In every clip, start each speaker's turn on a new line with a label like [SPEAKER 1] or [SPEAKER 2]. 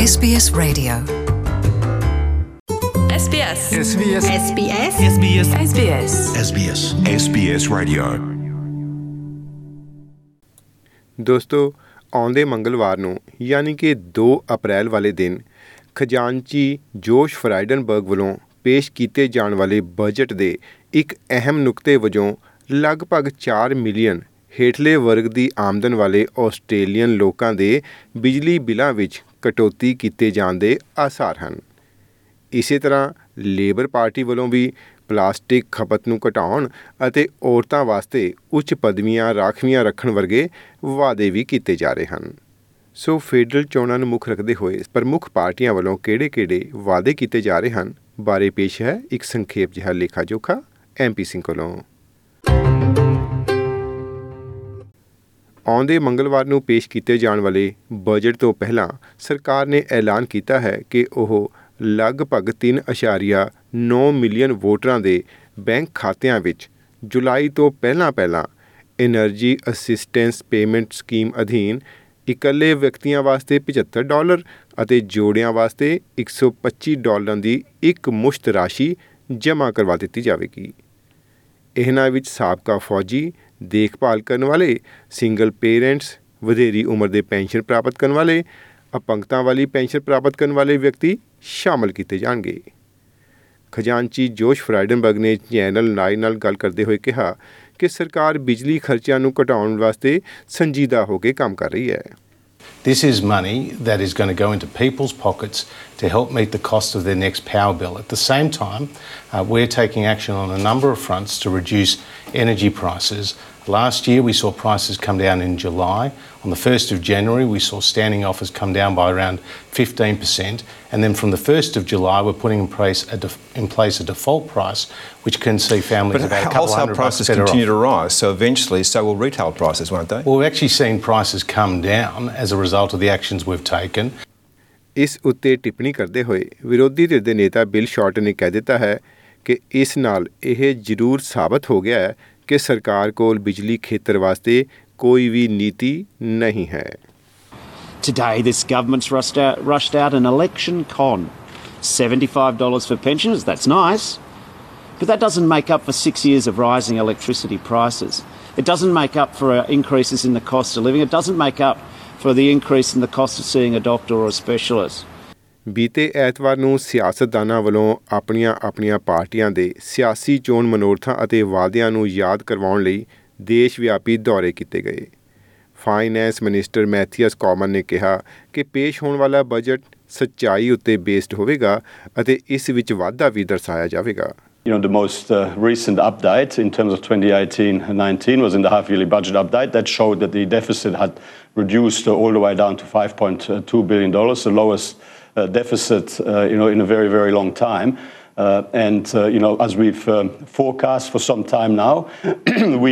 [SPEAKER 1] SBS Radio.
[SPEAKER 2] SBS.
[SPEAKER 3] SBS.
[SPEAKER 2] SBS.
[SPEAKER 3] SBS.
[SPEAKER 2] SBS.
[SPEAKER 3] SBS.
[SPEAKER 4] SBS Radio.
[SPEAKER 5] ਦੋਸਤੋ, ਆਉਂਦੇ ਮੰਗਲਵਾਰ ਨੂੰ ਯਾਨੀ ਕਿ 2 ਅਪ੍ਰੈਲ ਵਾਲੇ ਦਿਨ ਖਜ਼ਾਨਚੀ ਜੋਸ਼ ਫਰਾਈਡਨਬਰਗ ਵੱਲੋਂ ਪੇਸ਼ ਕੀਤੇ ਜਾਣ ਵਾਲੇ ਬਜਟ ਦੇ ਇੱਕ ਅਹਿਮ ਨੁਕਤੇ ਵਜੋਂ ਲਗਭਗ 4 ਮਿਲੀਅਨ ਹੇਠਲੇ ਵਰਗ ਦੀ ਆਮਦਨ ਵਾਲੇ ਆਸਟ੍ਰੇਲੀਅਨ ਲੋਕਾਂ ਦੇ ਬਿਜਲੀ ਬਿੱਲਾਂ ਵਿੱਚ ਕਟੌਤੀ ਕੀਤੇ ਜਾਣ ਦੇ ਆਸਾਰ ਹਨ। ਇਸੇ ਤਰ੍ਹਾਂ ਲੇਬਰ ਪਾਰਟੀ ਵੱਲੋਂ ਵੀ ਪਲਾਸਟਿਕ ਖਪਤ ਨੂੰ ਘਟਾਉਣ ਅਤੇ ਔਰਤਾਂ ਵਾਸਤੇ ਉੱਚ ਪਦਵੀਆਂ ਰਾਖਵੀਆਂ ਰੱਖਣ ਵਰਗੇ ਵਾਅਦੇ ਵੀ ਕੀਤੇ ਜਾ ਰਹੇ ਹਨ। ਸੋ ਫੈਡਰਲ ਚੋਣਾਂ ਨੂੰ ਮੁੱਖ ਰੱਖਦੇ ਹੋਏ ਪ੍ਰਮੁੱਖ ਪਾਰਟੀਆਂ ਵੱਲੋਂ ਕਿਹੜੇ-ਕਿਹੜੇ ਵਾਅਦੇ ਕੀਤੇ ਜਾ ਰਹੇ ਹਨ ਬਾਰੇ ਪੇਸ਼ ਹੈ ਇੱਕ ਸੰਖੇਪ ਜਿਹਾ ਲੇਖਾ ਜੋਖਾ MP ਸਿੰਘ ਕੋਲੋਂ। ਆਉਂਦੇ ਮੰਗਲਵਾਰ ਨੂੰ ਪੇਸ਼ ਕੀਤੇ ਜਾਣ ਵਾਲੇ ਬਜਟ ਤੋਂ ਪਹਿਲਾਂ ਸਰਕਾਰ ਨੇ ਐਲਾਨ ਕੀਤਾ ਹੈ ਕਿ ਉਹ ਲਗਭਗ 3.9 ਮਿਲੀਅਨ ਵੋਟਰਾਂ ਦੇ ਬੈਂਕ ਖਾਤਿਆਂ ਵਿੱਚ ਜੁਲਾਈ ਤੋਂ ਪਹਿਲਾਂ ਐਨਰਜੀ ਅਸਿਸਟੈਂਸ ਪੇਮੈਂਟ ਸਕੀਮ ਅਧੀਨ ਇਕੱਲੇ ਵਿਅਕਤੀਆਂ ਵਾਸਤੇ $75 ਅਤੇ ਜੋੜਿਆਂ ਵਾਸਤੇ $125 ਦੀ ਇੱਕ ਮੁਸ਼ਤ ਰਾਸ਼ੀ ਜਮ੍ਹਾਂ ਕਰਵਾ ਦਿੱਤੀ ਜਾਵੇਗੀ। ਇਹਨਾਂ ਵਿੱਚ ਸਾਬਕਾ ਫੌਜੀ, ਦੇਖਭਾਲ ਕਰਨ ਵਾਲੇ, ਸਿੰਗਲ ਪੇਰੈਂਟਸ, ਵਧੇਰੀ ਉਮਰ ਦੇ ਪੈਨਸ਼ਨ ਪ੍ਰਾਪਤ ਕਰਨ ਵਾਲੇ, ਅਪੰਗਤਾ ਵਾਲੀ ਪੈਨਸ਼ਨ ਪ੍ਰਾਪਤ ਕਰਨ ਵਾਲੇ ਵਿਅਕਤੀ ਸ਼ਾਮਲ ਕੀਤੇ ਜਾਣਗੇ। ਖਜ਼ਾਨਚੀ ਜੋਸ਼ ਫਰਾਈਡਨਬਰਗ ਨੇ ਚੈਨਲ 9 ਨਾਲ ਗੱਲ ਕਰਦੇ ਹੋਏ ਕਿਹਾ ਕਿ ਸਰਕਾਰ ਬਿਜਲੀ ਖਰਚਿਆਂ ਨੂੰ ਘਟਾਉਣ ਵਾਸਤੇ ਸੰਜੀਦਾ ਹੋ ਕੇ ਕੰਮ ਕਰ ਰਹੀ ਹੈ।
[SPEAKER 6] This is money that is going to go into people's pockets to help meet the cost of their next power bill. At the same time, we're taking action on a number of fronts to reduce energy prices. Last year we saw prices come down in July. On the 1st of January we saw standing offers come down by around 15%, and then from the 1st of July we're putting in place a default price which can see families about a couple hundred bucks better off.
[SPEAKER 7] But wholesale prices continue to rise, so eventually so will retail prices, won't they?
[SPEAKER 6] Well, we've actually seen prices come down as a result of the actions we've taken.
[SPEAKER 5] ਇਸ ਉੱਤੇ ਟਿੱਪਣੀ ਕਰਦੇ ਹੋਏ ਵਿਰੋਧੀ ਧਿਰ ਦੇ ਨੇਤਾ bill Sheraton ਨੇ ਕਹਿ ਦਿੱਤਾ ਹੈ ਕਿ ਇਸ ਨਾਲ ਇਹ ਜ਼ਰੂਰ ਸਾਬਤ ਹੋ ਗਿਆ ਹੈ ਕਿ ਸਰਕਾਰ ਕੋਲ ਬਿਜਲੀ ਖੇਤਰ ਵਾਸਤੇ ਕੋਈ ਵੀ ਨੀਤੀ ਨਹੀਂ ਹੈ।
[SPEAKER 8] Today this government's rushed out an election con. $75 for pensioners, that's nice, but that doesn't make up for 6 years of rising electricity prices. It doesn't make up for increases in the cost of living. It doesn't make up for the increase in the cost of seeing a doctor or a specialist.
[SPEAKER 5] ਬੀਤੇ ਐਤਵਾਰ ਨੂੰ ਸਿਆਸਤਦਾਨਾਂ ਵੱਲੋਂ ਆਪਣੀਆਂ ਪਾਰਟੀਆਂ ਦੇ ਸਿਆਸੀ ਚੋਣ ਮਨੋਰਥਾਂ ਅਤੇ ਵਾਅਦਿਆਂ ਨੂੰ ਯਾਦ ਕਰਵਾਉਣ ਲਈ ਦੇਸ਼ ਵਿਆਪੀ ਦੌਰੇ ਕੀਤੇ ਗਏ। ਫਾਈਨੈਂਸ ਮਿਨਿਸਟਰ ਮੈਥੀਅਸ ਕਾਮਨ ਨੇ ਕਿਹਾ ਕਿ ਪੇਸ਼ ਹੋਣ ਵਾਲਾ ਬਜਟ ਸੱਚਾਈ ਉੱਤੇ ਬੇਸਡ ਹੋਵੇਗਾ ਅਤੇ ਇਸ ਵਿੱਚ ਵਾਧਾ ਵੀ ਦਰਸਾਇਆ ਜਾਵੇਗਾ।
[SPEAKER 9] You know, the most recent update in terms of 2018-19 was in the half-yearly budget update. That showed that the deficit had reduced all the way down to $5.2 billion, the lowest deficit, in a very, very long time. As we've forecast for some time now, we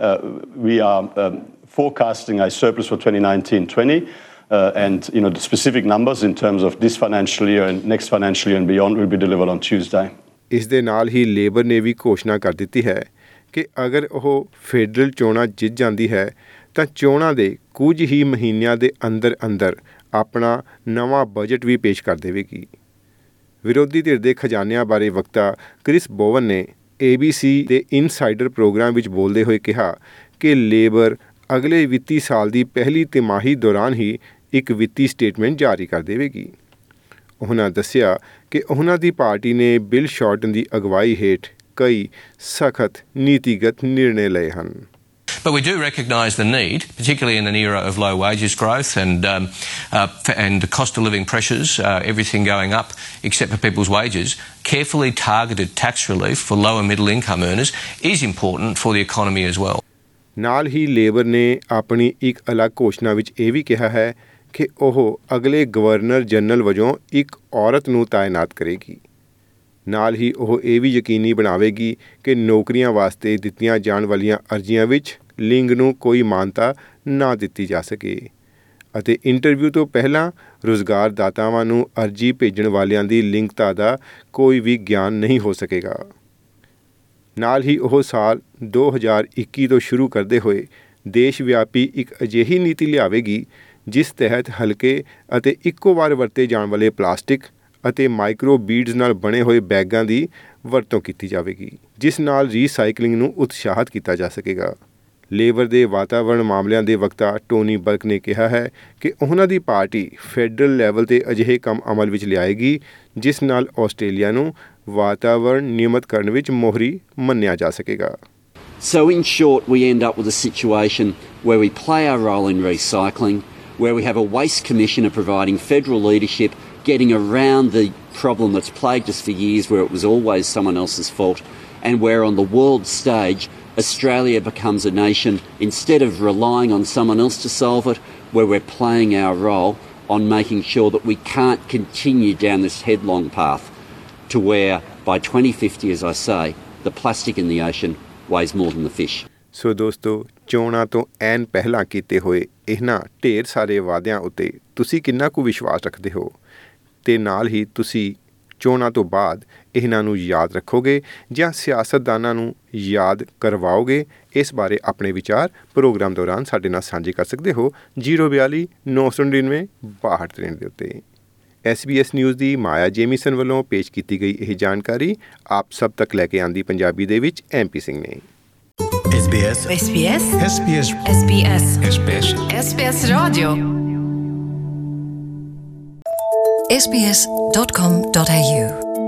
[SPEAKER 9] are forecasting a surplus for 2019-20. The specific numbers in terms of this financial year and next financial year and beyond will be delivered on Tuesday.
[SPEAKER 5] ਇਸ ਦੇ ਨਾਲ ਹੀ labour ਨੇ ਵੀ ਘੋਸ਼ਣਾ ਕਰ ਦਿੱਤੀ ਹੈ ਕਿ ਅਗਰ ਉਹ ਫੈਡਰਲ ਚੋਣਾਂ ਜਿੱਤ ਜਾਂਦੀ ਹੈ ਤਾਂ ਚੋਣਾਂ ਦੇ ਕੁਝ ਹੀ ਮਹੀਨਿਆਂ ਦੇ ਅੰਦਰ ਆਪਣਾ ਨਵਾਂ ਬਜਟ ਵੀ ਪੇਸ਼ ਕਰ ਦੇਵੇਗੀ। ਵਿਰੋਧੀ ਧਿਰ ਦੇ ਖਜ਼ਾਨਿਆਂ ਬਾਰੇ ਵਕਤਾ ਕ੍ਰਿਸ ਬੋਵਨ ਨੇ ABC ਦੇ ਇਨਸਾਈਡਰ ਪ੍ਰੋਗਰਾਮ ਵਿੱਚ ਬੋਲਦੇ ਹੋਏ ਕਿਹਾ ਕਿ ਲੇਬਰ ਅਗਲੇ ਵਿੱਤੀ ਸਾਲ ਦੀ ਪਹਿਲੀ ਤਿਮਾਹੀ ਦੌਰਾਨ ਹੀ ਇੱਕ ਵਿੱਤੀ ਸਟੇਟਮੈਂਟ ਜਾਰੀ ਕਰ ਦੇਵੇਗੀ। ਉਹਨਾਂ ਦੱਸਿਆ ਕਿ ਉਹਨਾਂ ਦੀ ਪਾਰਟੀ ਨੇ ਬਿਲ ਸ਼ਾਰਟਨ ਦੀ ਅਗਵਾਈ ਹੇਠ ਕਈ ਸਖਤ ਨੀਤੀਗਤ ਨਿਰਣੇ ਲਏ ਹਨ।
[SPEAKER 10] But we do recognise the need, particularly in an era of low wages growth and cost of living pressures, everything going up except for people's wages. Carefully targeted tax relief for lower middle income earners is important for the economy as well.
[SPEAKER 5] ਨਾਲ ਹੀ labour ਨੇ ਆਪਣੀ ਇੱਕ ਅਲੱਗ ਘੋਸ਼ਣਾ ਵਿੱਚ ਇਹ ਵੀ ਕਿਹਾ ਹੈ ਕਿ ਉਹ ਅਗਲੇ ਗਵਰਨਰ ਜਨਰਲ ਵਜੋਂ ਇੱਕ ਔਰਤ ਨੂੰ ਤਾਇਨਾਤ ਕਰੇਗੀ। ਨਾਲ ਹੀ ਉਹ ਇਹ ਵੀ ਯਕੀਨੀ ਬਣਾਵੇਗੀ ਕਿ ਨੌਕਰੀਆਂ ਵਾਸਤੇ ਦਿੱਤੀਆਂ ਜਾਣ ਵਾਲੀਆਂ ਅਰਜ਼ੀਆਂ ਵਿੱਚ ਲਿੰਗ ਨੂੰ ਕੋਈ ਮਾਨਤਾ ਨਾ ਦਿੱਤੀ ਜਾ ਸਕੇ ਅਤੇ ਇੰਟਰਵਿਊ ਤੋਂ ਪਹਿਲਾਂ ਰੁਜ਼ਗਾਰਦਾਤਾਵਾਂ ਨੂੰ ਅਰਜ਼ੀ ਭੇਜਣ ਵਾਲਿਆਂ ਦੀ ਲਿੰਗਤਾ ਦਾ ਕੋਈ ਵੀ ਗਿਆਨ ਨਹੀਂ ਹੋ ਸਕੇਗਾ। ਨਾਲ ਹੀ ਉਹ ਸਾਲ 2021 ਤੋਂ ਸ਼ੁਰੂ ਕਰਦੇ ਹੋਏ ਦੇਸ਼ ਵਿਆਪੀ ਇੱਕ ਅਜਿਹੀ ਨੀਤੀ ਲਿਆਵੇਗੀ ਜਿਸ ਤਹਿਤ ਹਲਕੇ ਅਤੇ ਇੱਕੋ ਵਾਰ ਵਰਤੇ ਜਾਣ ਵਾਲੇ ਪਲਾਸਟਿਕ ਅਤੇ ਮਾਈਕਰੋ ਬੀਡਸ ਨਾਲ ਬਣੇ ਹੋਏ ਬੈਗਾਂ ਦੀ ਵਰਤੋਂ ਕੀਤੀ ਜਾਵੇਗੀ, ਜਿਸ ਨਾਲ ਰੀਸਾਈਕਲਿੰਗ ਨੂੰ ਉਤਸ਼ਾਹਿਤ ਕੀਤਾ ਜਾ ਸਕੇਗਾ। ਲੇਬਰ ਦੇ ਵਾਤਾਵਰਣ ਮਾਮਲਿਆਂ ਦੇ ਵਕਤਾ ਟੋਨੀ ਬਰਕ ਨੇ ਕਿਹਾ ਹੈ ਕਿ ਉਹਨਾਂ ਦੀ ਪਾਰਟੀ ਫੈਡਰਲ ਲੈਵਲ 'ਤੇ ਅਜਿਹੇ ਕੰਮ ਅਮਲ ਵਿੱਚ ਲਿਆਏਗੀ ਜਿਸ ਨਾਲ ਆਸਟ੍ਰੇਲੀਆ ਨੂੰ ਵਾਤਾਵਰਣ ਨਿਯਮਤ ਕਰਨ ਵਿੱਚ ਮੋਹਰੀ ਮੰਨਿਆ ਜਾ ਸਕੇਗਾ।
[SPEAKER 8] So in short, we end up with a situation where we play our role in recycling, where we have a waste commissioner providing federal leadership, getting around the problem that's plagued us for years, where it was always someone else's fault, and where on the world stage Australia becomes a nation, instead of relying on someone else to solve it, where we're playing our role on making sure that we can't continue down this headlong path to where by 2050, as I say, the plastic in the ocean weighs more than the fish.
[SPEAKER 5] ਸੋ ਦੋਸਤੋ, ਚੋਣਾਂ ਤੋਂ ਐਨ ਪਹਿਲਾਂ ਕੀਤੇ ਹੋਏ ਇਹਨਾਂ ਢੇਰ ਸਾਰੇ ਵਾਅਦਿਆਂ ਉੱਤੇ ਤੁਸੀਂ ਕਿੰਨਾ ਕੁ ਵਿਸ਼ਵਾਸ ਰੱਖਦੇ ਹੋ, ਤੇ ਨਾਲ ਹੀ ਤੁਸੀਂ ਚੋਣਾਂ ਤੋਂ ਬਾਅਦ ਇਹਨਾਂ ਨੂੰ ਯਾਦ ਰੱਖੋਗੇ ਜਾਂ ਸਿਆਸਤਦਾਨਾਂ ਨੂੰ ਯਾਦ ਕਰਵਾਓਗੇ? ਇਸ ਬਾਰੇ ਆਪਣੇ ਵਿਚਾਰ ਪ੍ਰੋਗਰਾਮ ਦੌਰਾਨ ਸਾਡੇ ਨਾਲ ਸਾਂਝੇ ਕਰ ਸਕਦੇ ਹੋ 042 999 6263 ਦੇ ਉੱਤੇ। SBS ਨਿਊਜ਼ ਦੀ ਮਾਇਆ ਜੇਮੀਸਨ ਵੱਲੋਂ ਪੇਸ਼ ਕੀਤੀ ਗਈ ਇਹ ਜਾਣਕਾਰੀ ਆਪ ਸਭ ਤੱਕ ਲੈ ਕੇ ਆਂਦੀ ਪੰਜਾਬੀ ਦੇ ਵਿੱਚ MP ਸਿੰਘ ਨੇ।
[SPEAKER 1] SBS SBS SBS SBS SBS SBS Radio SBS.com.au